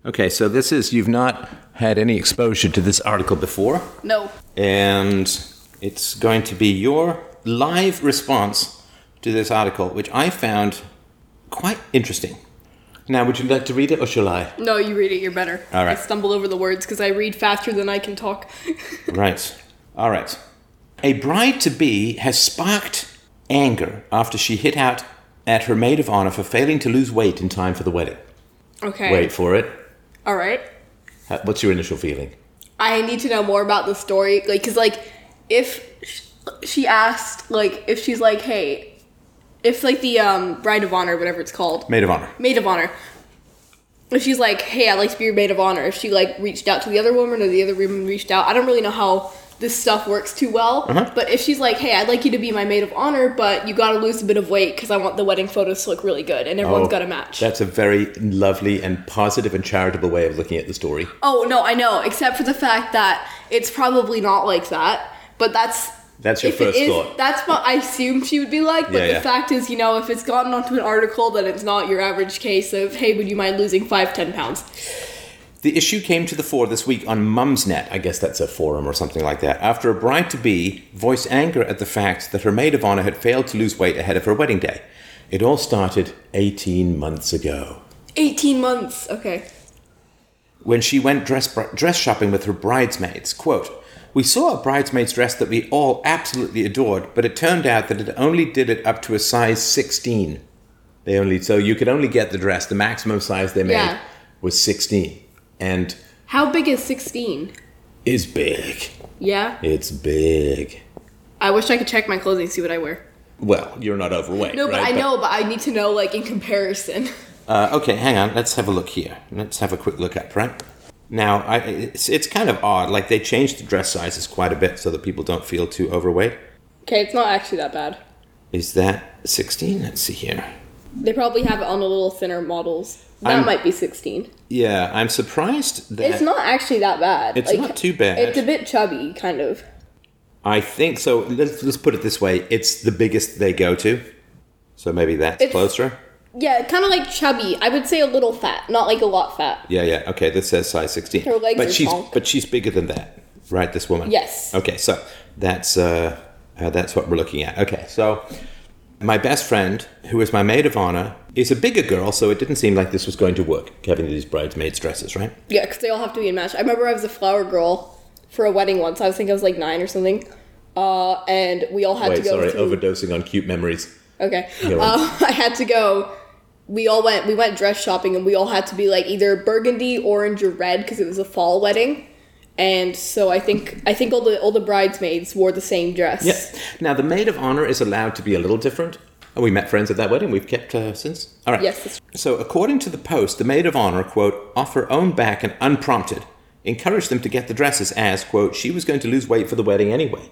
Okay, so you've not had any exposure to this article before. No. And it's going to be your live response to this article, which I found quite interesting. Now, would you like to read it or shall I? No, you read it. You're better. All right. I stumble over the words because I read faster than I can talk. Right. All right. A bride-to-be has sparked anger after she hit out at her maid of honor for failing to lose weight in time for the wedding. Okay. Wait for it. All right. What's your initial feeling? I need to know more about the story. Because, if she asked, if she's like, hey... If, the bride of honor, whatever it's called. Maid of honor. Maid of honor. If she's like, hey, I'd like to be your maid of honor. If she, reached out to the other woman or the other woman reached out. I don't really know how this stuff works too well. Uh-huh. But if she's like, hey, I'd like you to be my maid of honor, but you gotta lose a bit of weight because I want the wedding photos to look really good and everyone's gotta match. That's a very lovely and positive and charitable way of looking at the story. Oh, no, I know. Except for the fact that it's probably not like that. But that's your first thought. That's what I assumed she would be like, but Yeah. the fact is, if it's gotten onto an article, then it's not your average case of, hey, would you mind losing 5-10 pounds? The issue came to the fore this week on Mumsnet, I guess that's a forum or something like that, after a bride-to-be voiced anger at the fact that her maid of honor had failed to lose weight ahead of her wedding day. It all started 18 months ago. 18 months, okay. When she went dress shopping with her bridesmaids, quote, "We saw a bridesmaid's dress that we all absolutely adored, but it turned out that it only did it up to a size 16. So you could only get the dress, the maximum size they made was 16. And how big is 16? Is big. Yeah? It's big. I wish I could check my clothing and see what I wear. Well, you're not overweight, no, but right? I know, but I need to know, in comparison. Okay, hang on. Let's have a look here. Let's have a quick look up, right? Now, it's kind of odd. They changed the dress sizes quite a bit so that people don't feel too overweight. Okay, it's not actually that bad. Is that 16? Let's see here. They probably have it on a little thinner models. That might be 16. Yeah, I'm surprised that... It's not actually that bad. It's not too bad. It's a bit chubby, kind of. I think so. Let's put it this way. It's the biggest they go to. So maybe that's closer. Yeah, kind of chubby. I would say a little fat, not a lot fat. Yeah. Okay, this says size 16. Her legs are but she's bigger than that, right? This woman. Yes. Okay, so that's what we're looking at. Okay, so my best friend, who is my maid of honor, is a bigger girl, so it didn't seem like this was going to work, having these bridesmaids' dresses, right? Yeah, because they all have to be matched. I remember I was a flower girl for a wedding once. I was 9 or something. And we all had to go overdosing on cute memories. Okay. I had to go. We went dress shopping, and we all had to be either burgundy, orange, or red because it was a fall wedding. And so I think all the bridesmaids wore the same dress. Yeah. Now the maid of honor is allowed to be a little different. We met friends at that wedding. We've kept since. All right. Yes. So according to the Post, the maid of honor, quote, off her own back and unprompted, encouraged them to get the dresses as, quote, she was going to lose weight for the wedding anyway.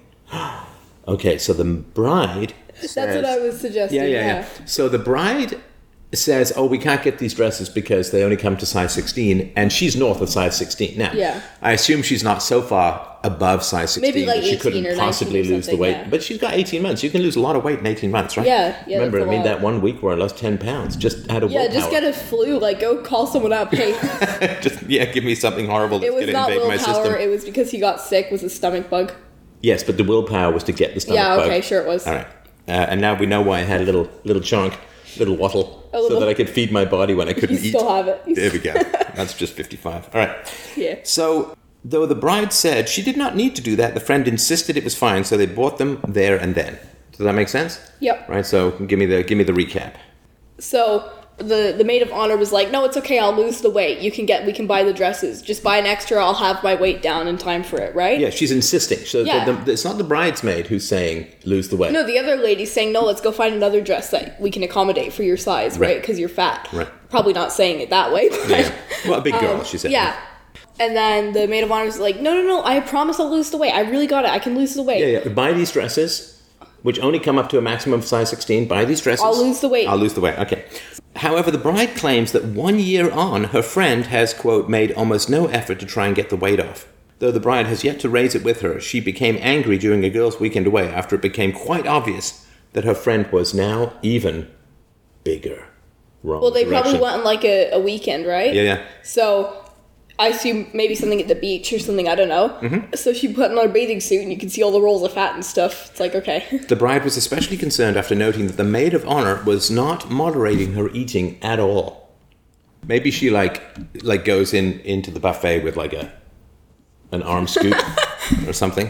Okay, so the bride says... That's what I was suggesting. Yeah. So the bride says, we can't get these dresses because they only come to size 16, and she's north of size 16. Now, I assume she's not so far above size 16 maybe that she couldn't possibly lose the weight. Yeah. But she's got 18 months. You can lose a lot of weight in 18 months, right? Yeah. Remember, that 1 week where I lost 10 pounds just out of willpower. Yeah, just get a flu. Go call someone up. Hey. Give me something horrible that's going to invade my system. It was because he got sick. It was a stomach bug. Yes, but the willpower was to get the stomach bug. Yeah, okay, sure it was. All right. And now we know why I had a little chunk. Little wattle, so that I could feed my body when I couldn't eat. You still have it. There we go. That's just 55. All right. Yeah. So, though the bride said she did not need to do that, the friend insisted it was fine, so they bought them there and then. Does that make sense? Yep. Right. So, give me the recap. So the maid of honor was like, no, it's okay. I'll lose the weight. We can buy the dresses. Just buy an extra. I'll have my weight down in time for it. Right? Yeah. She's insisting. So it's not the bridesmaid who's saying lose the weight. No, the other lady's saying, no, let's go find another dress that we can accommodate for your size, right? Because you're fat. Right. Probably not saying it that way. But, yeah. Well, a big girl, she said. Yeah. And then the maid of honor was like, no, I promise I'll lose the weight. I really got it. I can lose the weight. Yeah. Buy these dresses, which only come up to a maximum of size 16. Buy these dresses. I'll lose the weight. Okay. However, the bride claims that 1 year on, her friend has, quote, made almost no effort to try and get the weight off. Though the bride has yet to raise it with her, she became angry during a girls' weekend away after it became quite obvious that her friend was now even bigger. Wrong well, they direction. probably went on a weekend, right? Yeah. So I assume maybe something at the beach or something, I don't know. Mm-hmm. So she put on her bathing suit and you can see all the rolls of fat and stuff. It's like, okay. The bride was especially concerned after noting that the maid of honor was not moderating her eating at all. Maybe she like goes into the buffet with like an arm scoop or something.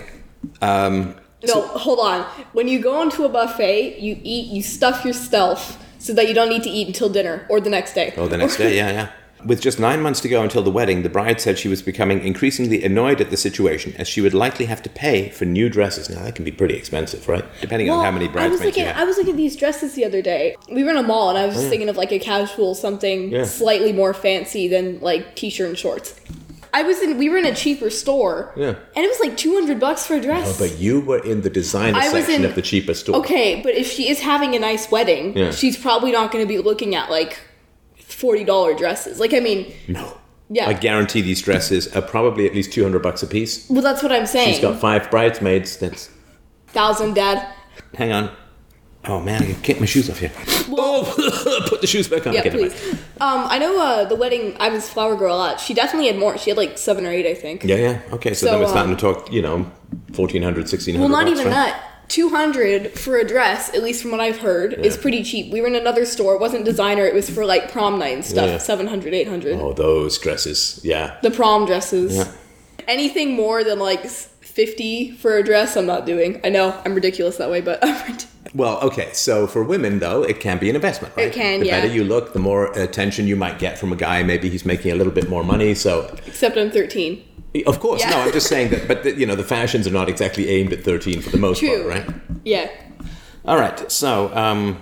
No, hold on. When you go into a buffet, you stuff yourself so that you don't need to eat until dinner or the next day. Oh, the next day, yeah. With just 9 months to go until the wedding, the bride said she was becoming increasingly annoyed at the situation, as she would likely have to pay for new dresses. Now, that can be pretty expensive, right? Depending on how many bridesmaids you have. I was looking at these dresses the other day. We were in a mall, and I was just thinking of like a casual something slightly more fancy than like t-shirt and shorts. We were in a cheaper store, and it was like $200 for a dress. Oh, but you were in the designer section of the cheapest store. Okay, but if she is having a nice wedding, she's probably not going to be looking at like $40 dresses. Like, I mean, no. Yeah. I guarantee these dresses are probably at least $200 a piece. Well, that's what I'm saying. She's got 5 bridesmaids. That's 1,000, Dad. Hang on. Oh man, I can kick my shoes off here. Well, put the shoes back on. Yeah, please. I know the wedding, I was Flower Girl a lot. She definitely had more. She had like 7 or 8, I think. Yeah. Okay, so then we're starting to talk, $1,400, $1,600. Well, not even right? that. $200 for a dress, at least from what I've heard, is pretty cheap. We were in another store. It wasn't designer. It was for like prom night and stuff. Yeah. $700, $800. Oh, those dresses. Yeah. The prom dresses. Yeah. Anything more than like $50 for a dress, I'm not doing. I know I'm ridiculous that way, but I'm ridiculous. Well, okay, so for women, though, it can be an investment, right? It can, the yeah. better you look, the more attention you might get from a guy. Maybe he's making a little bit more money, so... Except I'm 13. Of course, Yeah. no, I'm just saying that, but, the fashions are not exactly aimed at 13 for the most True. part, right? Yeah. All right, so,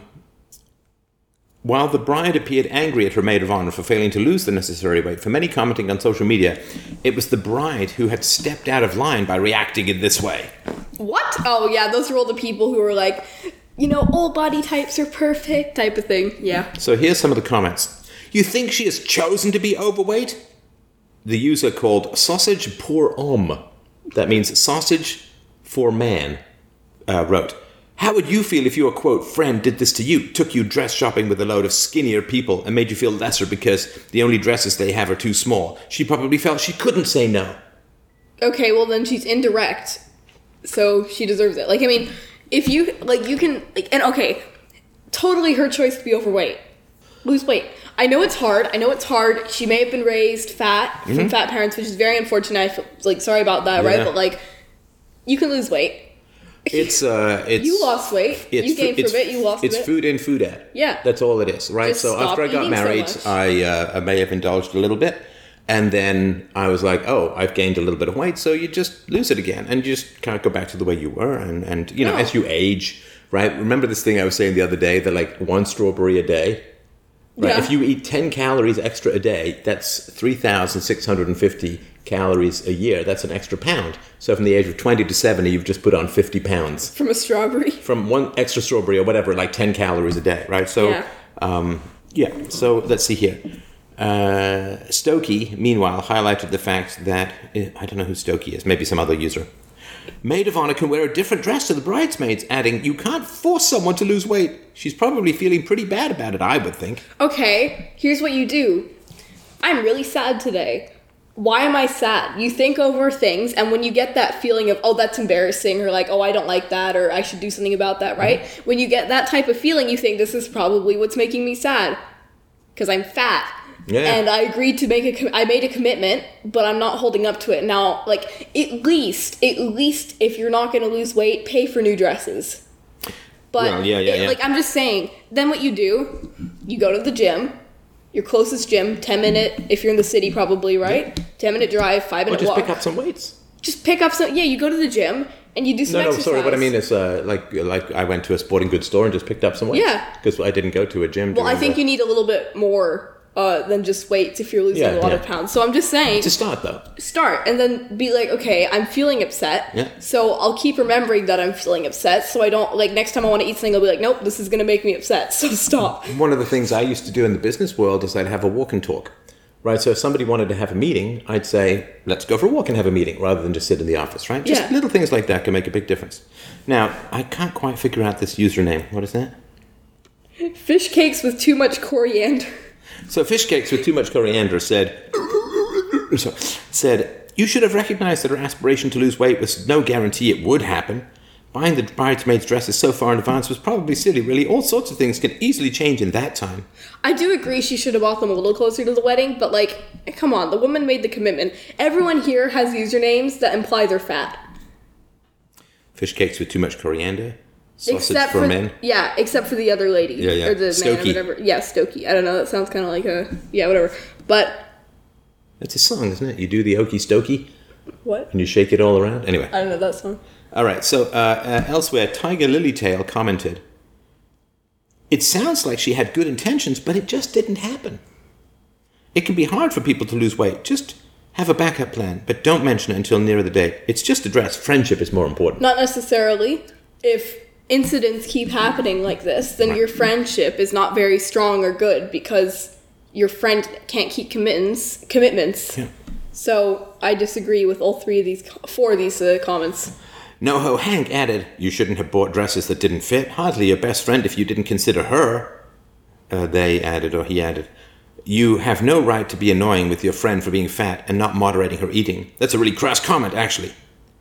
while the bride appeared angry at her maid of honor for failing to lose the necessary weight, for many commenting on social media, it was the bride who had stepped out of line by reacting in this way. What? Oh, yeah, those were all the people who were like, all body types are perfect type of thing. Yeah. So here's some of the comments. You think she has chosen to be overweight? The user called Sausage pour homme, that means sausage for man, wrote, how would you feel if your, quote, friend did this to you, took you dress shopping with a load of skinnier people and made you feel lesser because the only dresses they have are too small? She probably felt she couldn't say no. Okay, well then she's indirect, so she deserves it. Like, I mean, if you, you can, totally her choice to be overweight. Lose weight. I know it's hard. She may have been raised fat from fat parents, which is very unfortunate. I feel, sorry about that, right? But, you can lose weight. It's you lost weight. You gained for a bit. You lost a bit. It's food in, food out. Yeah. That's all it is, right? Just so stop after I got eating married, so I may have indulged a little bit. And then I was like, oh, I've gained a little bit of weight. So you just lose it again. And you just kind of go back to the way you were. And as you age, right? Remember this thing I was saying the other day, that 1 strawberry a day? Right? Yeah. If you eat 10 calories extra a day, that's 3,650 calories a year. That's an extra pound. So from the age of 20 to 70, you've just put on 50 pounds. From a strawberry? From 1 extra strawberry or whatever, 10 calories a day, right? So, so let's see here. Stokey, meanwhile, highlighted the fact that, I don't know who Stokey is, maybe some other user. Maid of honor can wear a different dress to the bridesmaids, adding, you can't force someone to lose weight. She's probably feeling pretty bad about it, I would think. Okay, here's what you do. I'm really sad today. Why am I sad? You think over things, and when you get that feeling of, oh, that's embarrassing, or oh, I don't like that, or I should do something about that, right? Mm-hmm. When you get that type of feeling, you think this is probably what's making me sad. Because I'm fat. Yeah. And I agreed to I made a commitment, but I'm not holding up to it. Now, at least, if you're not going to lose weight, pay for new dresses. But, I'm just saying, then what you do, you go to the gym, your closest gym, 10-minute, if you're in the city probably, right? 10-minute drive, 5-minute walk. Just pick up some weights. Just pick up some, you go to the gym, and you do some exercise. No, sorry, what I mean is, I went to a sporting goods store and just picked up some weights. Yeah. Because I didn't go to a gym. Well, I think you need a little bit more than just weights if you're losing a lot of pounds. So I'm just saying. To start, though. Start, and then be okay, I'm feeling upset. Yeah. So I'll keep remembering that I'm feeling upset, so I don't, next time I want to eat something, I'll be nope, this is going to make me upset, so stop. One of the things I used to do in the business world is I'd have a walk and talk. Right, so if somebody wanted to have a meeting, I'd say, let's go for a walk and have a meeting, rather than just sit in the office, right? Just little things like that can make a big difference. Now, I can't quite figure out this username. What is that? Fish cakes with too much coriander. So Fish Cakes with Too Much Coriander said, said, "You should have recognized that her aspiration to lose weight was no guarantee it would happen. Buying the bridesmaid's dresses so far in advance was probably silly, really. All sorts of things can easily change in that time." I do agree she should have bought them a little closer to the wedding, but, like, come on, the woman made the commitment. Everyone here has usernames that imply they're fat. Fish cakes with too much coriander. Sausage for men. Yeah, except for the other lady. Yeah. Or the man or Stokey. whatever. Yeah, Stokey. I don't know, that sounds kind of like a... Yeah, whatever. But... That's a song, isn't it? You do the okey stokey What? and you shake it all around. Anyway. I don't know that song. All right, so elsewhere, Tiger Lilytail commented, "It sounds like she had good intentions, but it just didn't happen. It can be hard for people to lose weight. Just have a backup plan, but don't mention it until nearer the date. It's just a dress. Friendship is more important." Not necessarily. If incidents keep happening like this, then your friendship is not very strong or good because your friend can't keep commitments. Yeah. So I disagree with all four of these comments. NoHo Hank added, "You shouldn't have bought dresses that didn't fit. Hardly your best friend if you didn't consider her." He added, "You have no right to be annoying with your friend for being fat and not moderating her eating. That's a really crass comment, actually."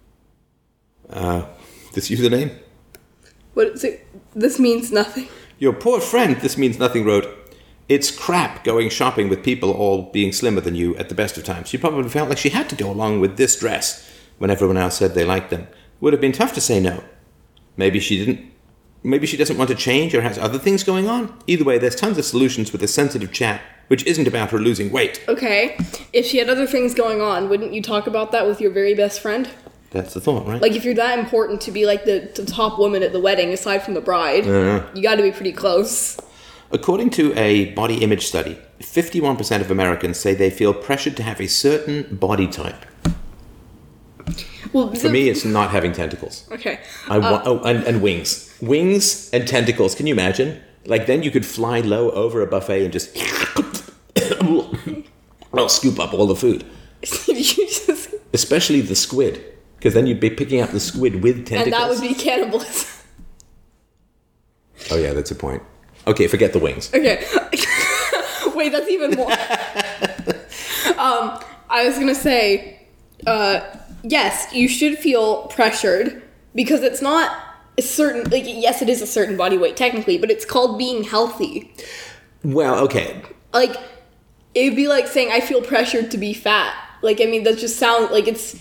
This username? What is it? This means nothing. "Your poor friend, this means nothing," wrote, "It's crap going shopping with people all being slimmer than you at the best of times. She probably felt like she had to go along with this dress when everyone else said they liked them. Would have been tough to say no. Maybe she didn't. Maybe she doesn't want to change or has other things going on. Either way, there's tons of solutions with a sensitive chat, which isn't about her losing weight." Okay, if she had other things going on, wouldn't you talk about that with your very best friend? That's the thought, right? Like, if you're that important to be, like, the top woman at the wedding, aside from the bride, you gotta be pretty close. According to a body image study, 51% of Americans say they feel pressured to have a certain body type. Well, For me, it's not having tentacles. Okay. And wings. Wings and tentacles. Can you imagine? Like, then you could fly low over a buffet and just scoop up all the food. Especially the squid. Because then you'd be picking up the squid with tentacles. And that would be cannibalism. Oh, yeah, that's a point. Okay, forget the wings. Okay. Wait, that's even more. I was gonna say, yes, you should feel pressured because it's not a certain, like, yes, it is a certain body weight technically, but it's called being healthy. Well, okay. Like, it'd be like saying, I feel pressured to be fat. Like, I mean, that just sounds like it's,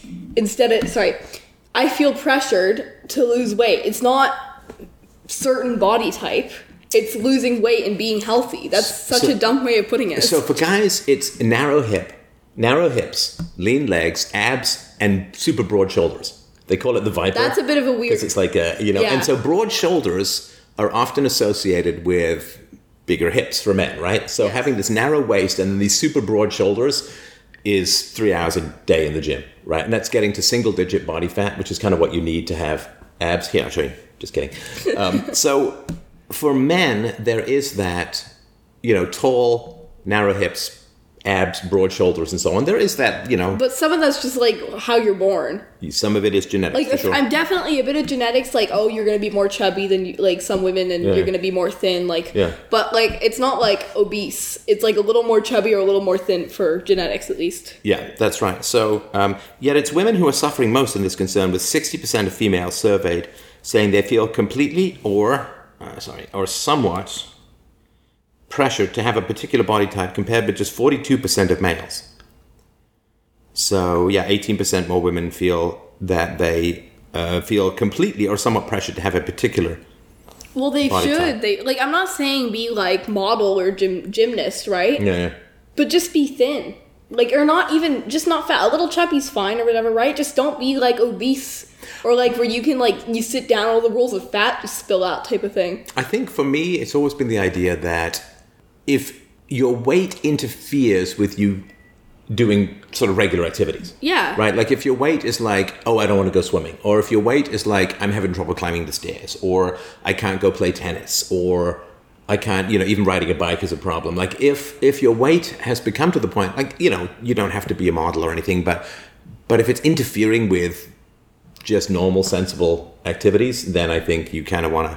I feel pressured to lose weight. It's not certain body type. It's losing weight and being healthy. That's such a dumb way of putting it. So for guys, it's narrow hips, lean legs, abs, and super broad shoulders. They call it the Viper. That's a bit of a weird... Because it's like Yeah. And so broad shoulders are often associated with bigger hips for men, right? So Yes. having this narrow waist and these super broad shoulders is 3 hours a day in the gym, right? And that's getting to single-digit body fat, which is kind of what you need to have abs. Here, I'll show you. Just kidding. So for men, there is that, tall, narrow hips, abs, broad shoulders, and so on. There is that, But some of that's just, like, how you're born. some of it is genetic, Like, for sure. I'm definitely a bit of genetics, like, oh, you're going to be more chubby than, like, some women, and you're going to be more thin, like... Yeah. But, like, it's not, like, obese. It's, like, a little more chubby or a little more thin for genetics, at least. Yeah, that's right. So, yet it's women who are suffering most in this concern, with 60% of females surveyed saying they feel completely or somewhat pressured to have a particular body type, compared with just 42% of males. So, 18% more women feel that they feel completely or somewhat pressured to have a particular Well, they body should. type. They, like, I'm not saying be, like, model or gymnast, right? Yeah. But just be thin. Like, or not even, just not fat. A little chubby's fine or whatever, right? Just don't be, like, obese. Or, like, where you can, like, you sit down, all the rolls of fat just spill out type of thing. I think for me, it's always been the idea that if your weight interferes with you doing sort of regular activities. Yeah. Right? Like if your weight is like, oh, I don't want to go swimming. Or if your weight is like, I'm having trouble climbing the stairs. Or I can't go play tennis. Or I can't, even riding a bike is a problem. Like if your weight has become to the point, like, you don't have to be a model or anything, but if it's interfering with just normal, sensible activities, then I think you kind of want to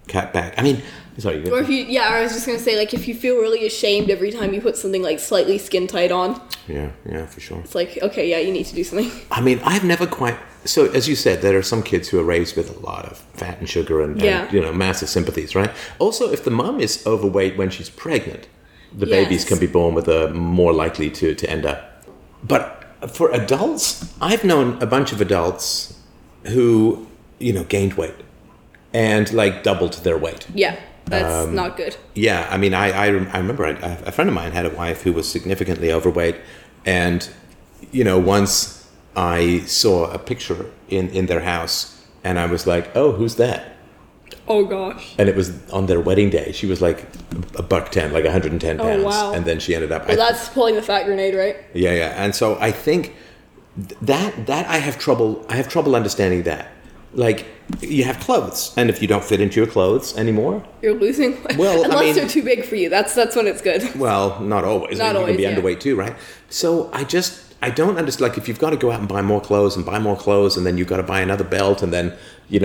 cut back. I mean, sorry. Or if you, yeah, I was just gonna say, like, if you feel really ashamed every time you put something like slightly skin tight on, Yeah, for sure. it's like, okay, yeah, you need to do something. I mean, I've never quite. So, as you said, there are some kids who are raised with a lot of fat and sugar and massive sympathies, right? Also, if the mum is overweight when she's pregnant, the babies can be born with a more likely to end up. But for adults, I've known a bunch of adults who, gained weight and like doubled their weight. Yeah, that's not good. Yeah, I mean, I remember a friend of mine had a wife who was significantly overweight, and once I saw a picture in their house, and I was like, oh, who's that? Oh gosh. And it was on their wedding day. She was like $110, like 110 pounds. Oh, wow. And then she ended up. Well, that's pulling the fat grenade, right? Yeah. And so I think that I have trouble understanding that. Like, you have clothes, and if you don't fit into your clothes anymore, you're losing weight. Well, unless they're too big for you. That's when it's good. Well, not always. Not you always, can be underweight too, right? So I don't understand. Like, if you've got to go out and buy more clothes, and then you've got to buy another belt, and then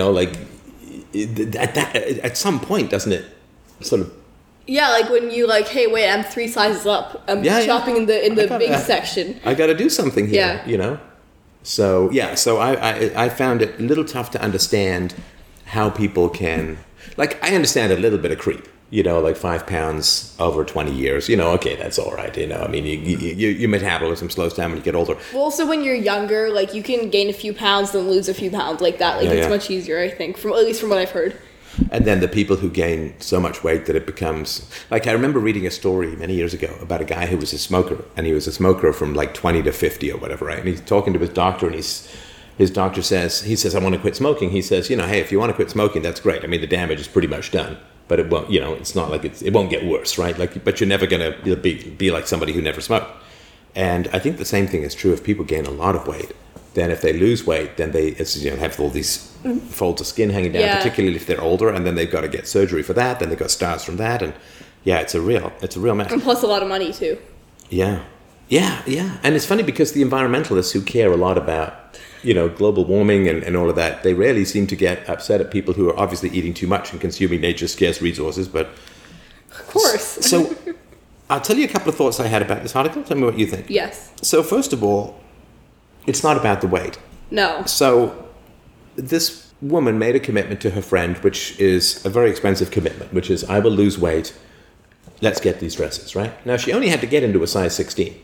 at some point, doesn't it sort of? Yeah, like when you like, hey, wait, I'm 3 sizes up. I'm shopping in the big section. I got to do something here. Yeah. So I found it a little tough to understand how people can, like, I understand a little bit of creep. Like 5 pounds over 20 years. Okay, that's all right. I mean, your metabolism slows down when you get older. Well, also when you're younger, like, you can gain a few pounds, then lose a few pounds like that. Like, it's much easier, I think, at least from what I've heard. And then the people who gain so much weight that it becomes... Like, I remember reading a story many years ago about a guy who was a smoker, and he was a smoker from like 20 to 50 or whatever, right? And he's talking to his doctor, and his doctor says, I want to quit smoking. He says, hey, if you want to quit smoking, that's great. I mean, the damage is pretty much done. But it won't, it's not like it won't get worse, right? Like, but you're never going to be like somebody who never smoked. And I think the same thing is true if people gain a lot of weight. Then if they lose weight, then they have all these folds of skin hanging down, particularly if they're older, and then they've got to get surgery for that. Then they've got scars from that, and it's a real mess. And plus a lot of money too. Yeah. And it's funny because the environmentalists who care a lot about global warming and all of that, they rarely seem to get upset at people who are obviously eating too much and consuming nature's scarce resources. But of course. So I'll tell you a couple of thoughts I had about this article. Tell me what you think. Yes. So first of all, it's not about the weight. No. So this woman made a commitment to her friend, which is a very expensive commitment, which is, I will lose weight. Let's get these dresses, right? Now, she only had to get into a size 16.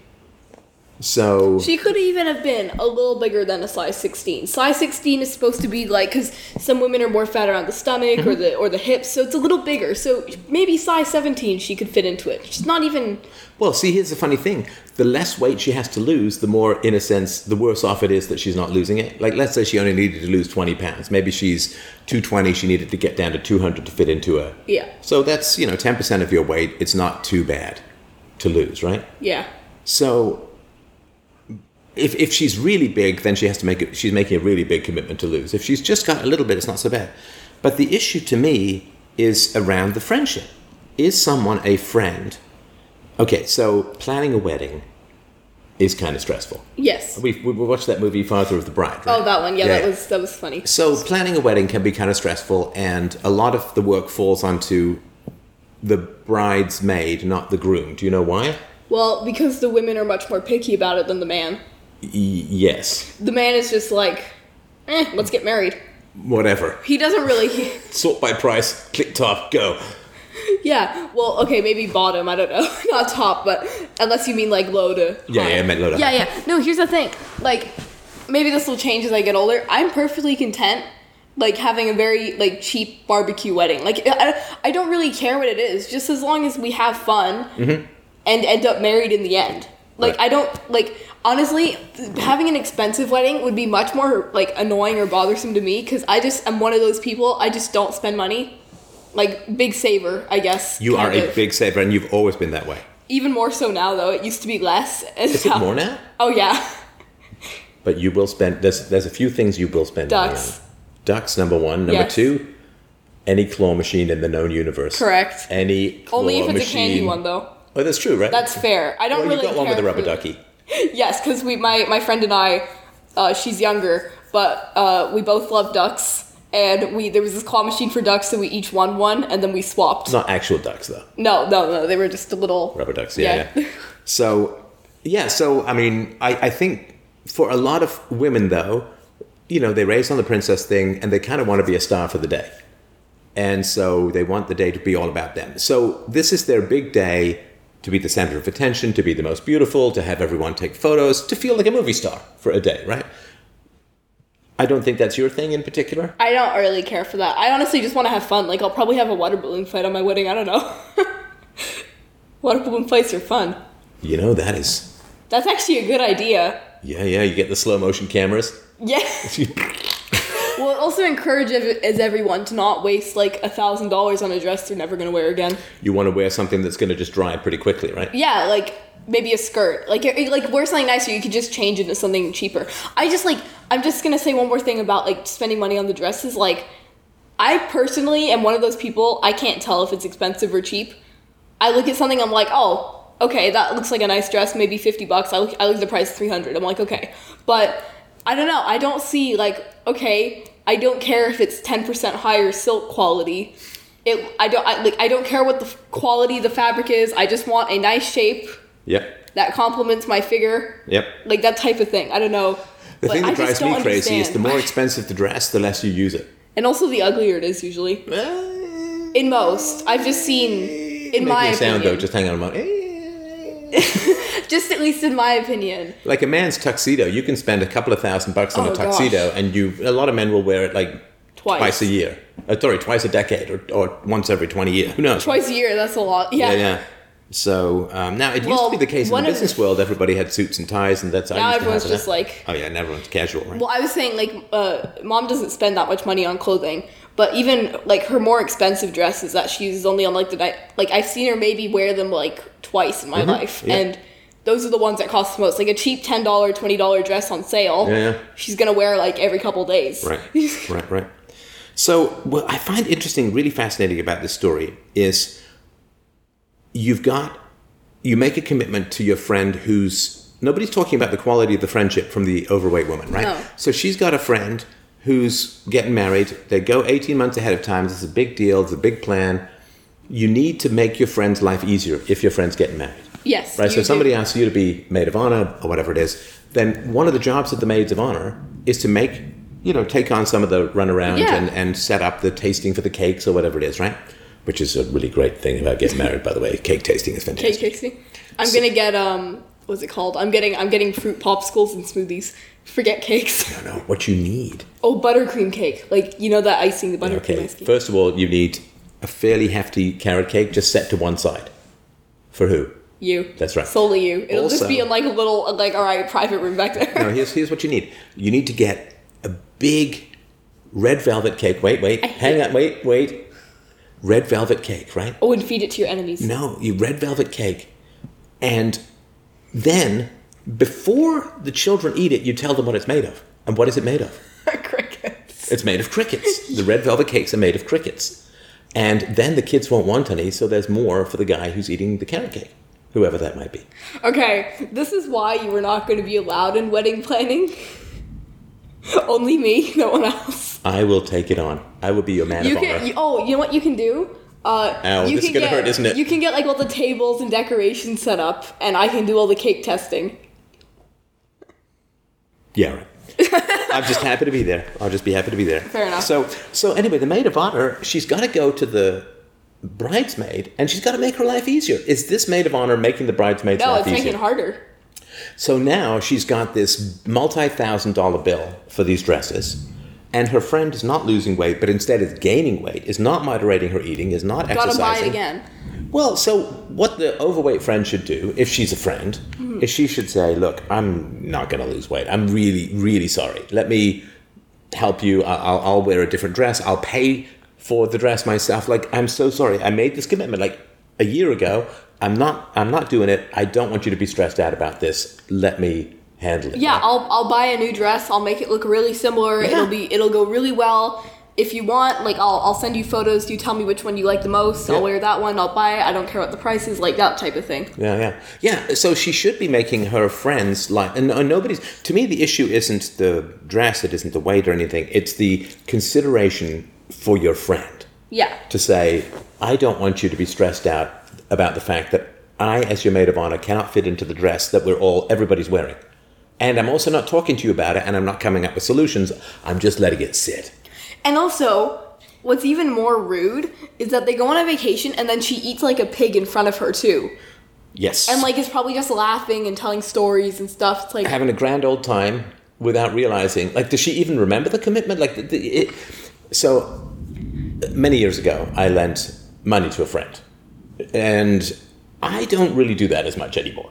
So she could even have been a little bigger than a size 16. Size 16 is supposed to be like, because some women are more fat around the stomach or the hips, so it's a little bigger. So maybe size 17 she could fit into it. She's not even. Well, see, here's the funny thing: the less weight she has to lose, the more, in a sense, the worse off it is that she's not losing it. Like, let's say she only needed to lose 20 pounds. Maybe she's 220. She needed to get down to 200 to fit into a. Yeah. So that's 10% of your weight. It's not too bad to lose, right? Yeah. So. If she's really big, then she has to she's making a really big commitment to lose. If she's just got a little bit, it's not so bad. But the issue to me is around the friendship. Is someone a friend? Okay, so planning a wedding is kind of stressful. Yes. We watched that movie, Father of the Bride, right? Oh, that one. Yeah, that was funny. So planning a wedding can be kind of stressful, and a lot of the work falls onto the bridesmaid, not the groom. Do you know why? Well, because the women are much more picky about it than the man. Yes. The man is just like, let's get married. Whatever. He doesn't really... Sort by price, click top, go. Yeah, well, okay, maybe bottom, I don't know. Not top, but unless you mean like low to high. Yeah, I meant low to high. Yeah. No, here's the thing. Like, maybe this will change as I get older. I'm perfectly content, like, having a very, like, cheap barbecue wedding. Like, I don't really care what it is, just as long as we have fun and end up married in the end. Like, right. I don't, like... Honestly, having an expensive wedding would be much more, like, annoying or bothersome to me, because I'm one of those people, I just don't spend money. Like, big saver, I guess. You are a big saver, and you've always been that way. Even more so now, though. It used to be less. Is it more now? Oh, yeah. But you will spend, there's a few things you will spend money on. Ducks. Ducks, number one. Number two, any claw machine in the known universe. Correct. Any claw machine. Only if it's a candy one, though. Oh, that's true, right? That's fair. I don't really care. You got one with a rubber ducky. Yes, because my friend and I, she's younger, but we both love ducks, and there was this claw machine for ducks, so we each won one, and then we swapped. Not actual ducks, though. No, they were just a little Rubber ducks, yeah. So I mean, I think for a lot of women, though, you know, they race on the princess thing, and they kind of want to be a star for the day. And so they want the day to be all about them. So this is their big day to be the center of attention, to be the most beautiful, to have everyone take photos, to feel like a movie star for a day, right? I don't think that's your thing in particular. I don't really care for that. I honestly just want to have fun. Like, I'll probably have a water balloon fight on my wedding. I don't know. Water balloon fights are fun. You know, that's actually a good idea. Yeah, you get the slow motion cameras. Yeah. Well, it also encourages everyone to not waste like $1,000 on a dress they're never going to wear again. You want to wear something that's going to just dry pretty quickly, right? Yeah, like maybe a skirt. Like wear something nicer. You could just change into something cheaper. I'm just going to say one more thing about like spending money on the dresses. Like, I personally am one of those people, I can't tell if it's expensive or cheap. I look at something, I'm like, oh, okay, that looks like a nice dress, maybe $50. I look at the price, $300. I'm like, okay. But I don't know. I don't see like, okay, I don't care if it's 10% higher silk quality. I don't care what the quality of the fabric is. I just want a nice shape. Yep. That complements my figure. Yep. Like that type of thing. I don't know. The thing that drives me crazy is the more expensive the dress, the less you use it. And also the uglier it is usually. In most. I've just seen, in my opinion. Sound though, just hang on a moment. Just at least in my opinion. Like a man's tuxedo, you can spend a couple of $1,000 on a tuxedo, and a lot of men will wear it like twice a year. Twice a decade, or once every 20 years. Who knows? Twice a year, that's a lot. Yeah. So now it used to be the case in the business world. Everybody had suits and ties, and that's now everyone's just like. Oh yeah, and everyone's casual, right? Well, I was saying like, Mom doesn't spend that much money on clothing, but even like her more expensive dresses that she uses only on like the night. Like I've seen her maybe wear them like twice in my life, and those are the ones that cost the most. Like a cheap $10, $20 dress on sale, she's gonna wear like every couple days. Right. Right. So what I find interesting, really fascinating about this story is you make a commitment to your friend who's, nobody's talking about the quality of the friendship from the overweight woman, right? No. So she's got a friend who's getting married. They go 18 months ahead of time. This is a big deal. It's a big plan. You need to make your friend's life easier if your friend's getting married. Yes. Right. So somebody asks you to be maid of honor or whatever it is, then one of the jobs of the maids of honor is to take on some of the runaround and set up the tasting for the cakes or whatever it is, right? Which is a really great thing about getting married, by the way. Cake tasting is fantastic. Cake tasting. I'm gonna get what's it called? I'm getting fruit popsicles and smoothies. Forget cakes. No. What you need? Oh, buttercream cake. Like that icing, the buttercream icing. First of all, you need a fairly hefty carrot cake just set to one side. For who? You. That's right. Solely you. It'll just be in like a little all right, private room back there. No, here's what you need. You need to get a big red velvet cake. Wait. Hang on. Wait. Red velvet cake, right? Oh, and feed it to your enemies. No, you red velvet cake. And then, before the children eat it, you tell them what it's made of. And what is it made of? Crickets. It's made of crickets. The red velvet cakes are made of crickets. And then the kids won't want any, so there's more for the guy who's eating the carrot cake. Whoever that might be. Okay, this is why you were not going to be allowed in wedding planning. Only me, no one else. I will take it on. I will be your man of honor. You know what you can do? This is going to hurt, isn't it? You can get like all the tables and decorations set up, and I can do all the cake testing. Yeah, right. I'm just happy to be there. I'll just be happy to be there. Fair enough. So anyway, the maid of honor, she's got to go to the bridesmaid, and she's got to make her life easier. Is this maid of honor making the bridesmaid's life easier? No, it's making it harder. So now she's got this multi-$1,000 bill for these dresses, and her friend is not losing weight, but instead is gaining weight, is not moderating her eating, is not exercising. Gotta buy it again. Well, so what the overweight friend should do, if she's a friend, is she should say, look, I'm not going to lose weight. I'm really, really sorry. Let me help you. I'll wear a different dress. I'll pay for the dress myself. Like, I'm so sorry. I made this commitment like a year ago. I'm not doing it. I don't want you to be stressed out about this. Let me handle it. Yeah, right? I'll buy a new dress. I'll make it look really similar. Yeah. It'll go really well. if you want, like, I'll send you photos. You tell me which one you like the most. I'll wear that one. I'll buy it. I don't care what the price is. Like, that type of thing. Yeah. So she should be making her friends like, and nobody's. To me, the issue isn't the dress. It isn't the weight or anything. It's the consideration for your friend. Yeah. To say, I don't want you to be stressed out about the fact that I, as your maid of honor, cannot fit into the dress that everybody's wearing. And I'm also not talking to you about it, and I'm not coming up with solutions. I'm just letting it sit. And also, what's even more rude is that they go on a vacation and then she eats like a pig in front of her too. Yes. And like is probably just laughing and telling stories and stuff. It's like having a grand old time without realizing. Like, does she even remember the commitment? Like, so many years ago, I lent money to a friend, and I don't really do that as much anymore.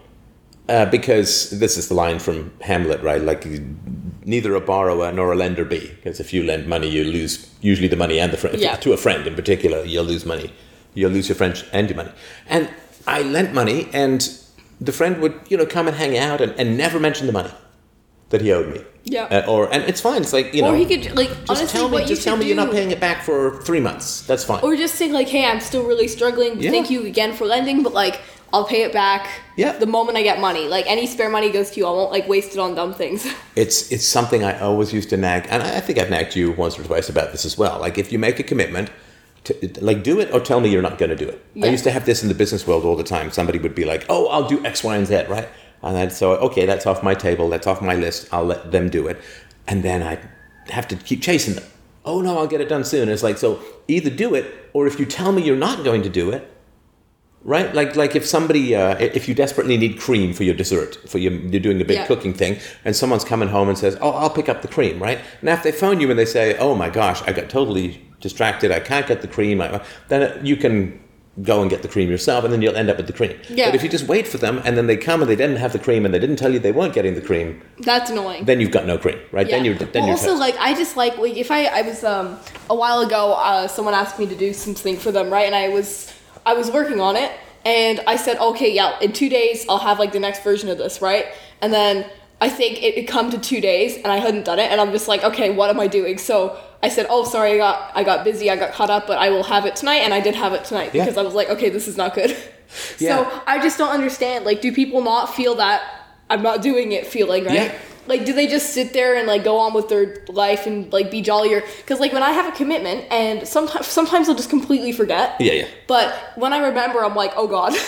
Because this is the line from Hamlet, right? Like, neither a borrower nor a lender be. Because if you lend money, you lose usually the money and the friend. Yeah. To a friend in particular, you'll lose money. You'll lose your friend and your money. And I lent money, and the friend would, come and hang out and never mention the money that he owed me. Yeah. And it's fine. It's like, Or he could, like, just honestly, tell me, what you tell me do, you're not paying it back for 3 months. That's fine. Or just say, like, hey, I'm still really struggling. Yeah. Thank you again for lending, but, like, I'll pay it back the moment I get money. Like, any spare money goes to you. I won't, like, waste it on dumb things. It's something I always used to nag, and I think I've nagged you once or twice about this as well. Like, if you make a commitment, like, do it or tell me you're not going to do it. Yeah. I used to have this in the business world all the time. Somebody would be like, oh, I'll do X, Y, and Z, right? And then, so, okay, that's off my table. That's off my list. I'll let them do it. And then I'd have to keep chasing them. Oh, no, I'll get it done soon. And it's like, so either do it, or if you tell me you're not going to do it, right? Like if somebody, if you desperately need cream for your dessert, you're doing a big cooking thing, and someone's coming home and says, oh, I'll pick up the cream, right? Now, if they phone you and they say, oh my gosh, I got totally distracted, I can't get the cream, then you can go and get the cream yourself, and then you'll end up with the cream. Yeah. But if you just wait for them, and then they come and they didn't have the cream, and they didn't tell you they weren't getting the cream, that's annoying. Then you've got no cream, right? Yeah. Then you're also, toast. like, I just like if I was a while ago, someone asked me to do something for them, right? And I was working on it. And I said, okay, yeah, in 2 days, I'll have, like, the next version of this, right? And then I think it come to 2 days, and I hadn't done it, and I'm just like, okay, what am I doing? So I said, oh, sorry, I got busy, I got caught up, but I will have it tonight, and I did have it tonight, because I was like, okay, this is not good. Yeah. So I just don't understand, like, do people not feel that I'm not doing it feeling, right? Yeah. Like, do they just sit there and, like, go on with their life and, like, be jollier? Because, like, when I have a commitment, and sometimes I'll just completely forget. Yeah. But when I remember, I'm like, oh, God.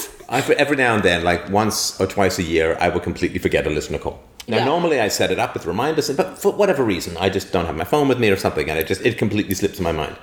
Every now and then, like once or twice a year, I will completely forget to listen to a call. Now, normally I set it up with reminders, but for whatever reason, I just don't have my phone with me or something, and it completely slips my mind.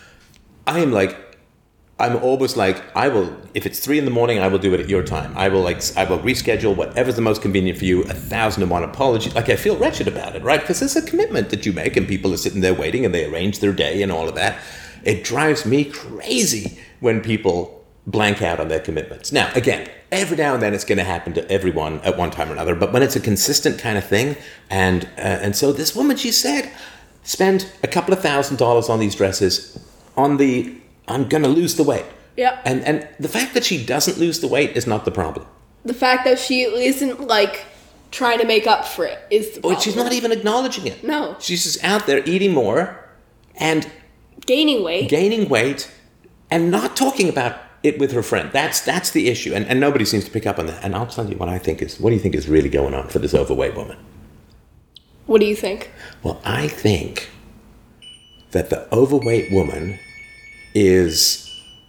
I'm always like, I will, if it's 3 a.m, I will do it at your time. I will reschedule whatever's the most convenient for you, 1,001 apologies. Like, I feel wretched about it, right? Because it's a commitment that you make, and people are sitting there waiting, and they arrange their day and all of that. It drives me crazy when people blank out on their commitments. Now, again, every now and then it's going to happen to everyone at one time or another, but when it's a consistent kind of thing, and so this woman, she said, spend a couple of $1,000s on these dresses I'm going to lose the weight. Yeah. And the fact that she doesn't lose the weight is not the problem. The fact that she isn't, like, trying to make up for it is the problem. But she's not even acknowledging it. No. She's just out there eating more and gaining weight and not talking about it with her friend. That's the issue. And nobody seems to pick up on that. And I'll tell you what do you think is really going on for this overweight woman? What do you think? Well, I think that the overweight woman is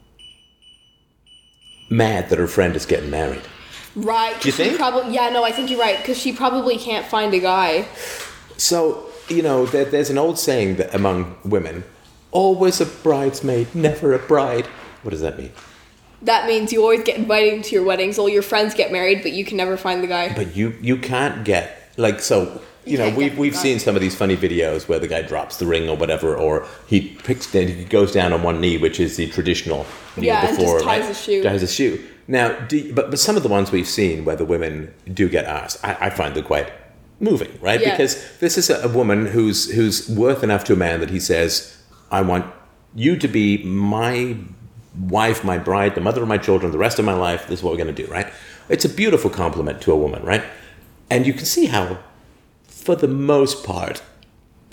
mad that her friend is getting married. Right. Do you think? I think you're right, because she probably can't find a guy. So, there's an old saying that among women, always a bridesmaid, never a bride. What does that mean? That means you always get invited to your weddings, all your friends get married, but you can never find the guy. But you can't get, like, so... we've seen some of these funny videos where the guy drops the ring or whatever, or he goes down on one knee, which is the traditional kneel before, and just ties a shoe. Now, but some of the ones we've seen where the women do get asked, I find them quite moving, right? Yeah. Because this is a woman who's worth enough to a man that he says, I want you to be my wife, my bride, the mother of my children, the rest of my life. This is what we're going to do, right? It's a beautiful compliment to a woman, right? And you can see how, for the most part,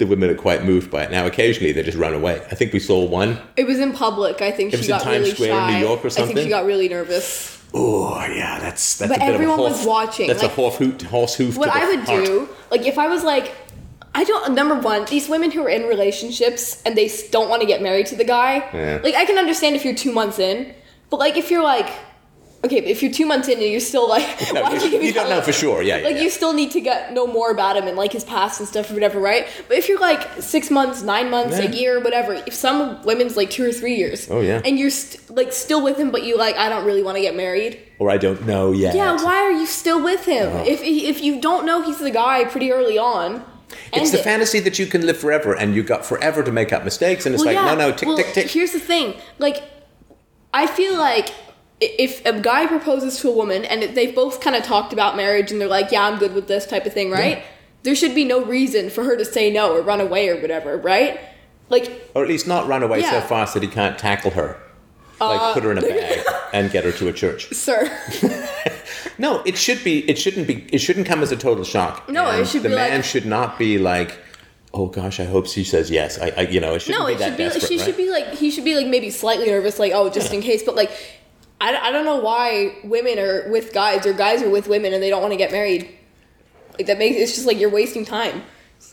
the women are quite moved by it. Now, occasionally they just run away. I think we saw one. It was in public. I think It she was in got Times really Square in shy. New York or I something? think she got really nervous. Oh, yeah, that's a But bit everyone of a was watching, That's like, a horse hoof What to the I would heart. do, like if I was like, number one, these women who are in relationships and they don't want to get married to the guy, Yeah. like I can understand if you're 2 months in, but like if you're like, okay, but if you're 2 months in and you're still like, No, why can't you don't know for sure. Yeah, Like yeah. you still need to know more about him and like his past and stuff or whatever, right? But if you're like 6 months, 9 months, Yeah. a year, whatever, if some women's like 2 or 3 years, Oh, yeah. and you're still with him, but you like I don't really want to get married. Or I don't know yet. Yeah, why are you still with him? Oh. If you don't know he's the guy pretty early on, It's end the it. fantasy that you can live forever, and you've got forever to make up mistakes, and it's no, tick, well, tick, tick. Here's the thing, like, I feel like if a guy proposes to a woman and they've both kind of talked about marriage and they're like, yeah, I'm good with this type of thing, right? Yeah. There should be no reason for her to say no or run away or whatever, right? Like, Or at least not run away so Yeah. fast that he can't tackle her. Like put her in a bag and get her to a church. sir, No, it shouldn't come as a total shock. No, it And should the be man like- should not be like, oh gosh, I hope she says yes. It shouldn't no, be it that should be. desperate, She right? should be like. He should be like maybe slightly nervous, like just in case. But like, I don't know why women are with guys or guys are with women and they don't want to get married. Like it's just like you're wasting time.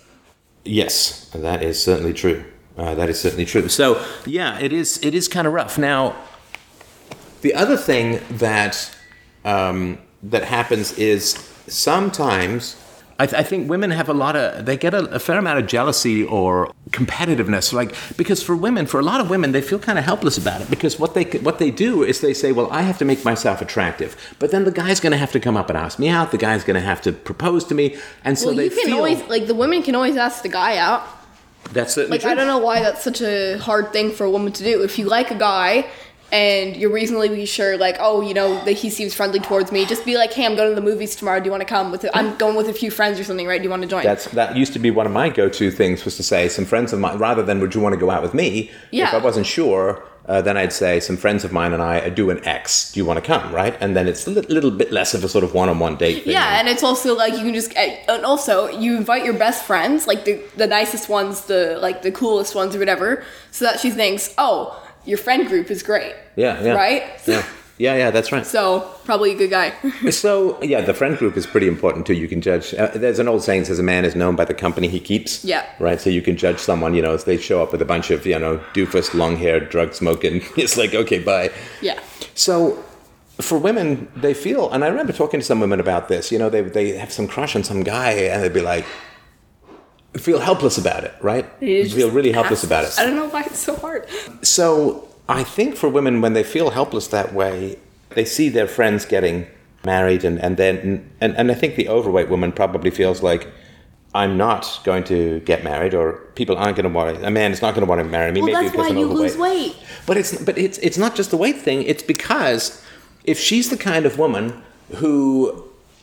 Yes, that is certainly true. That is certainly true. So yeah, it is kind of rough. Now, the other thing that that happens is sometimes I think women have they get a fair amount of jealousy or competitiveness, like because for a lot of women, they feel kind of helpless about it because what they do is they say, well, I have to make myself attractive, but then the guy's going to have to come up and ask me out. The guy's going to have to propose to me, and so Well, they you can feel always like the women can always ask the guy out. that's certainly Like true. I don't know why that's such a hard thing for a woman to do. If you like a guy and you're reasonably sure, like, oh, that he seems friendly towards me, just be like, hey, I'm going to the movies tomorrow. Do you want to come? I'm going with a few friends or something, right? Do you want to join? That used to be one of my go-to things was to say some friends of mine, rather than would you want to go out with me? Yeah. If I wasn't sure, then I'd say some friends of mine and I are doing X. Do you want to come, right? And then it's a little bit less of a sort of one-on-one date thing. Yeah, and it's also like you can just, and also you invite your best friends, like the nicest ones, the coolest ones or whatever, so that she thinks, oh, your friend group is great. Yeah. Right? Yeah, that's right. So probably a good guy. So, yeah, the friend group is pretty important too. You can judge. There's an old saying that says a man is known by the company he keeps. Yeah. Right? So you can judge someone, if they show up with a bunch of, doofus, long-haired, drug-smoking. It's like, okay, bye. Yeah. So for women, they feel, and I remember talking to some women about this, they have some crush on some guy and they'd be like, feel helpless about it, right? Feel really helpless about it. I don't know why it's so hard. So I think for women, when they feel helpless that way, they see their friends getting married, and I think the overweight woman probably feels like, I'm not going to get married, or people aren't going to want a man is not going to want to marry me. Well, maybe that's because why I'm you overweight. lose weight. But it's not just the weight thing. It's because if she's the kind of woman who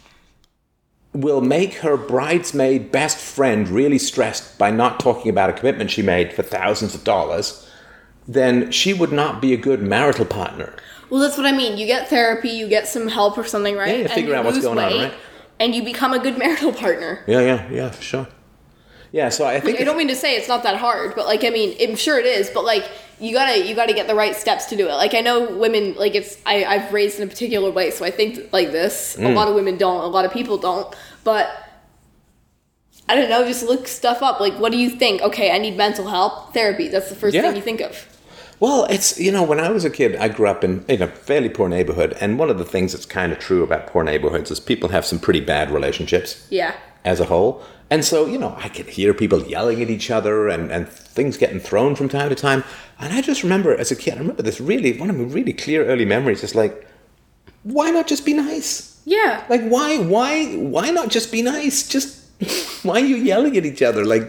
will make her bridesmaid best friend really stressed by not talking about a commitment she made for thousands of dollars, then she would not be a good marital partner. Well, that's what I mean. You get therapy, you get some help or something, right? Yeah, you figure and out what's lose going on, weight, right? And you become a good marital partner. Yeah, for sure. Yeah, so I think I don't mean to say it's not that hard, but like, I mean, I'm sure it is, but like, you gotta get the right steps to do it. Like, I know women, like, I've raised in a particular way, so I think like this. A lot of women don't, a lot of people don't, but I don't know, just look stuff up. Like, what do you think? Okay, I need mental help, therapy. That's the first Yeah. thing you think of. Well, it's, when I was a kid, I grew up in a fairly poor neighborhood, and one of the things that's kind of true about poor neighborhoods is people have some pretty bad relationships. Yeah. As a whole. And so, I could hear people yelling at each other and things getting thrown from time to time. And I just remember as a kid, one of my really clear early memories is like, why not just be nice? Yeah. Like, why not just be nice? Just, why are you yelling at each other? Like,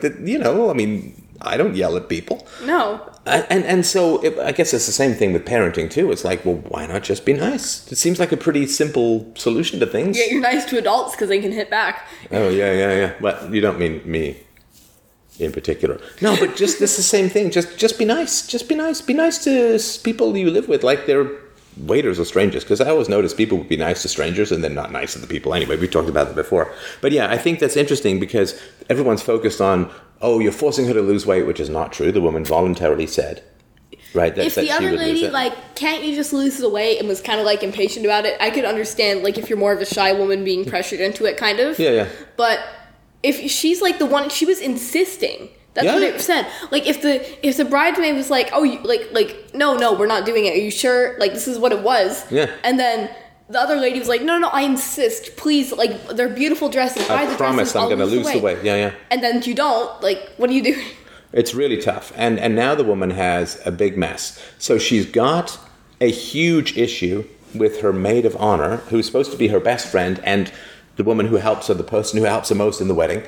I don't yell at people. No. And so I guess it's the same thing with parenting too. It's like, well, why not just be nice? It seems like a pretty simple solution to things. Yeah, you're nice to adults because they can hit back. Oh, yeah. But you don't mean me in particular. No, but just this is the same thing. Just be nice. Just be nice. Be nice to people you live with. Like they're waiters or strangers, because I always notice people would be nice to strangers and then not nice to the people anyway. We've talked about that before. But yeah, I think that's interesting because everyone's focused on, oh, you're forcing her to lose weight, which is not true. The woman voluntarily said, right, if the other lady, like, can't you just lose the weight, and was kind of, like, impatient about it, I could understand, like, if you're more of a shy woman being pressured into it, kind of. Yeah. But if she's, like, the one, she was insisting. That's what it said. Like, if the bridesmaid was like, oh, no, we're not doing it. Are you sure? Like, this is what it was. Yeah. And then the other lady was like, no, I insist. Please, like, they're beautiful dresses. I promise I'm going to lose the weight. Yeah. And then you don't. Like, what are you doing? It's really tough. And now the woman has a big mess. So she's got a huge issue with her maid of honor, who's supposed to be her best friend and the woman who helps her, the person who helps her most in the wedding.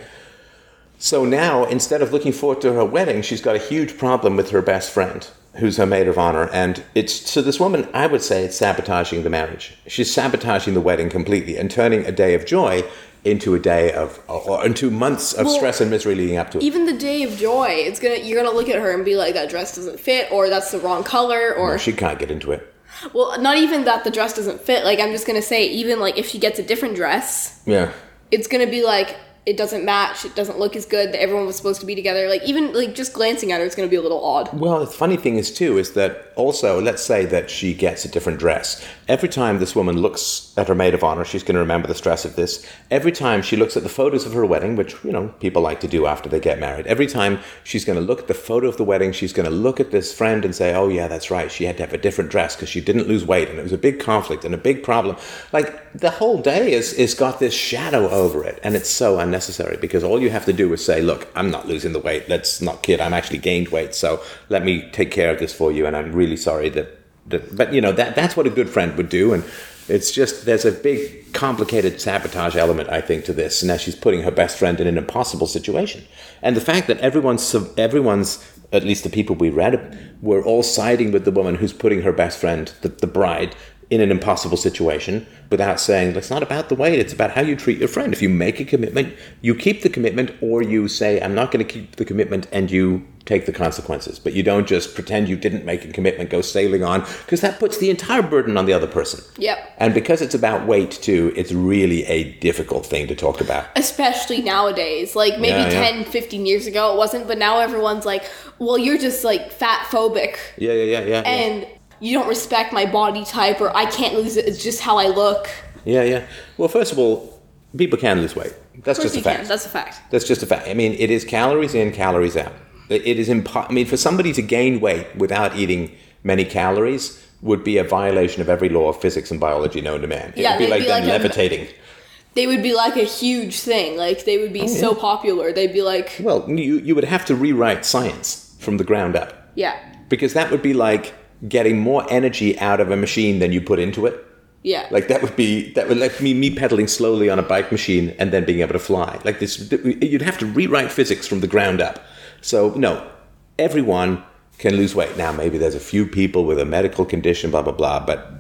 So now, instead of looking forward to her wedding, she's got a huge problem with her best friend, who's her maid of honor. And so this woman, I would say, it's sabotaging the marriage. She's sabotaging the wedding completely and turning a day of joy into a day of, or into months of stress and misery leading up to it. Even the day of joy, you're gonna look at her and be like, that dress doesn't fit, or that's the wrong color, or... No, she can't get into it. Well, not even that the dress doesn't fit. Like, I'm just gonna say, even, like, if she gets a different dress... Yeah. It's gonna be like... It doesn't match. It doesn't look as good. That everyone was supposed to be together. Like, even, like, just glancing at her, it's going to be a little odd. Well, the funny thing is, too, is that also, let's say that she gets a different dress. Every time this woman looks at her maid of honor, she's going to remember the stress of this. Every time she looks at the photos of her wedding, which, people like to do after they get married, every time she's going to look at the photo of the wedding, she's going to look at this friend and say, oh, yeah, that's right. She had to have a different dress because she didn't lose weight. And it was a big conflict and a big problem. Like, the whole day is got this shadow over it. And it's so unnecessary because all you have to do is say, look, I'm not losing the weight. Let's not kid. I'm actually gained weight. So let me take care of this for you. And I'm really sorry that that's what a good friend would do. And it's just, there's a big complicated sabotage element, I think, to this. And now she's putting her best friend in an impossible situation. And the fact that everyone's, at least the people we read, were all siding with the woman who's putting her best friend, the bride, in an impossible situation without saying, it's not about the weight, it's about how you treat your friend. If you make a commitment, you keep the commitment, or you say, I'm not going to keep the commitment, and you take the consequences. But you don't just pretend you didn't make a commitment, go sailing on, because that puts the entire burden on the other person. Yep. And because it's about weight too, it's really a difficult thing to talk about. Especially nowadays. Like, maybe 10, 15 years ago it wasn't, but now everyone's like, well, you're just, like, fat phobic. Yeah. And you don't respect my body type, or I can't lose it, it's just how I look. Yeah. Well, first of all, people can lose weight. That's just a fact. That's a fact. That's just a fact. I mean, it is calories in, calories out. It is for somebody to gain weight without eating many calories would be a violation of every law of physics and biology known to man. It would be like them levitating. They would be like a huge thing. Like, they would be so popular. They'd be like... Well, you would have to rewrite science from the ground up. Yeah. Because that would be like getting more energy out of a machine than you put into it. Yeah. Like, that would like me pedaling slowly on a bike machine and then being able to fly. Like, this, you'd have to rewrite physics from the ground up. So, no, everyone can lose weight. Now, maybe there's a few people with a medical condition, blah, blah, blah. But,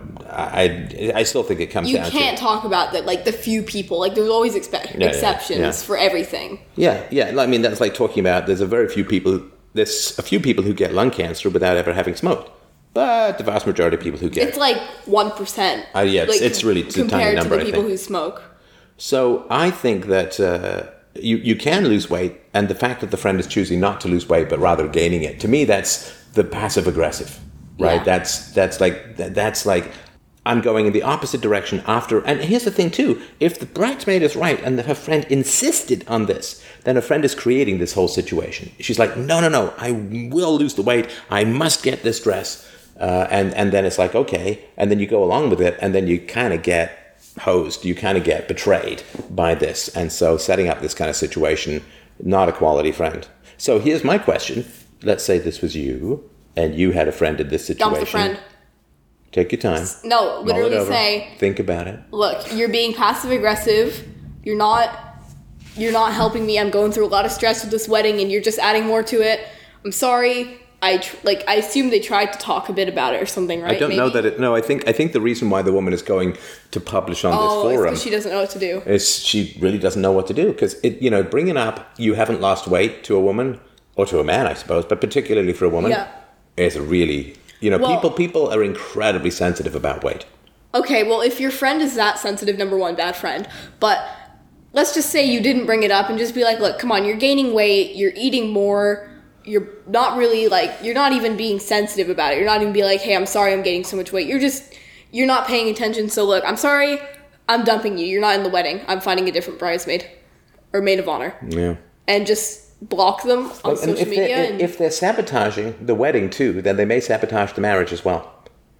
I still think it comes down to... You can't talk about that, like, the few people. Like, there's always exceptions for everything. Yeah. I mean, that's like talking about there's a few people who get lung cancer without ever having smoked. But the vast majority of people who get it's like 1%. It's really a tiny number, compared to the people who smoke. So I think that you can lose weight, and the fact that the friend is choosing not to lose weight but rather gaining it, to me, that's the passive aggressive, right? Yeah. That's like I'm going in the opposite direction after. And here's the thing too: if the bridesmaid is right and that her friend insisted on this, then her friend is creating this whole situation. She's like, no, I will lose the weight. I must get this dress. And then it's like, okay. And then you go along with it, and then you kind of get hosed. You kind of get betrayed by this. And so setting up this kind of situation, not a quality friend. So here's my question. Let's say this was you, and you had a friend in this situation. Dump the friend. Take your time. No, literally say... Think about it. Look, you're being passive-aggressive. You're not helping me. I'm going through a lot of stress with this wedding, and you're just adding more to it. I'm sorry. I assume they tried to talk a bit about it or something, right? I don't know that it... No, I think the reason why the woman is going to publish on this forum... because she doesn't know what to do. Is she really doesn't know what to do. Because, bringing up you haven't lost weight to a woman, or to a man, I suppose, but particularly for a woman, is a really Well- people are incredibly sensitive about weight. Okay, well, if your friend is that sensitive, number one, bad friend. But let's just say you didn't bring it up and just be like, look, come on, you're gaining weight, you're eating more, you're not really, like, you're not even being sensitive about it. You're not even be like, hey, I'm sorry I'm gaining so much weight. You're not paying attention, so look, I'm sorry, I'm dumping you. You're not in the wedding. I'm finding a different bridesmaid or maid of honor. Yeah. And just block them on social media. If they're sabotaging the wedding too, then they may sabotage the marriage as well.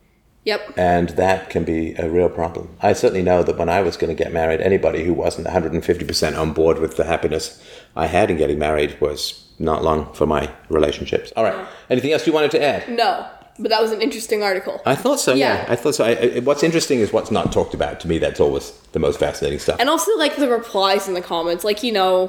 Yep. And that can be a real problem. I certainly know that when I was going to get married, anybody who wasn't 150% on board with the happiness I had in getting married was not long for my relationships. All right. Anything else you wanted to add? No, but that was an interesting article. I thought so, yeah. Yeah. I thought so. What's interesting is what's not talked about. To me, that's always the most fascinating stuff. And also, like, the replies in the comments, like,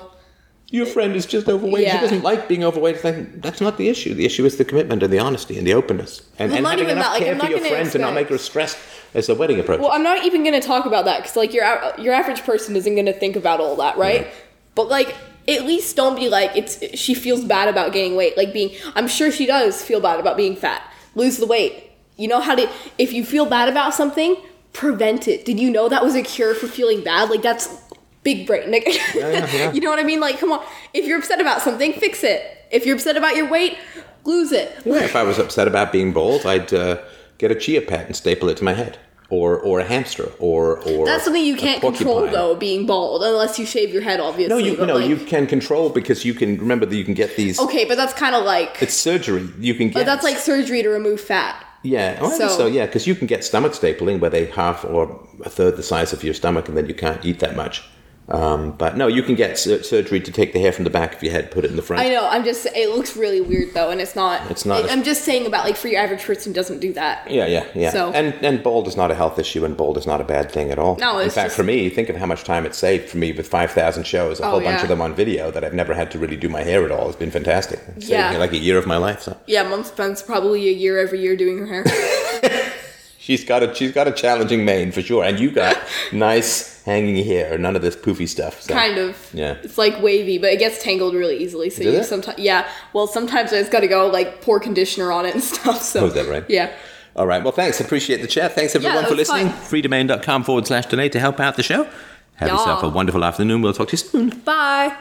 Your friend is just overweight. Yeah. She doesn't like being overweight. That's not the issue. The issue is the commitment and the honesty and the openness. And, Well, and not having even enough that. Like, care I'm for not your gonna friend to not make her stressed as the wedding approaches. Well, I'm not even going to talk about that because, like, your average person isn't going to think about all that, right? Yeah. But, like, at least don't be like, she feels bad about gaining weight. Like, I'm sure she does feel bad about being fat. Lose the weight. You know how to, if you feel bad about something, prevent it. Did you know that was a cure for feeling bad? Like, that's big brain. Like, Yeah. You know what I mean? Like, come on. If you're upset about something, fix it. If you're upset about your weight, lose it. Yeah, if I was upset about being bald, I'd get a chia pet and staple it to my head. Or a hamster, or That's something you a can't control, porcupine. though, being bald, unless you shave your head, obviously. No, but, you can control because you can remember that you can get these. Okay, but that's kind of like... It's surgery. You can get. But that's like surgery to remove fat. Yeah, well, So- yeah, because you can get stomach stapling where they half or a third the size of your stomach, and then you can't eat that much. But no, you can get surgery to take the hair from the back of your head, put it in the front. I know, it looks really weird, though, and it's not... It's not- I'm just saying about, like, for your average person doesn't do that. Yeah. So- And bald is not a health issue, and bald is not a bad thing at all. No, in it's fact, just- for me, think of how much time it saved for me with 5,000 shows, a whole bunch yeah. of them on video that I've never had to really do my hair at all. It's been fantastic. It saved Yeah. me like a year of my life. So Yeah, Mom spends probably a year every year doing her hair. she's got a challenging mane for sure, and you got nice hanging hair, none of this poofy stuff. So. Kind of. Yeah. It's, like, wavy, but it gets tangled really easily, so Does you it? sometimes... Yeah, well, sometimes I just gotta go, like, pour conditioner on it and stuff, so... Oh, is that right? Yeah. All right. Well, thanks. Appreciate the chat. Thanks, everyone, that for was listening. fun. freedomain.com/donate to help out the show. Have Yeah. yourself a wonderful afternoon. We'll talk to you soon. Bye!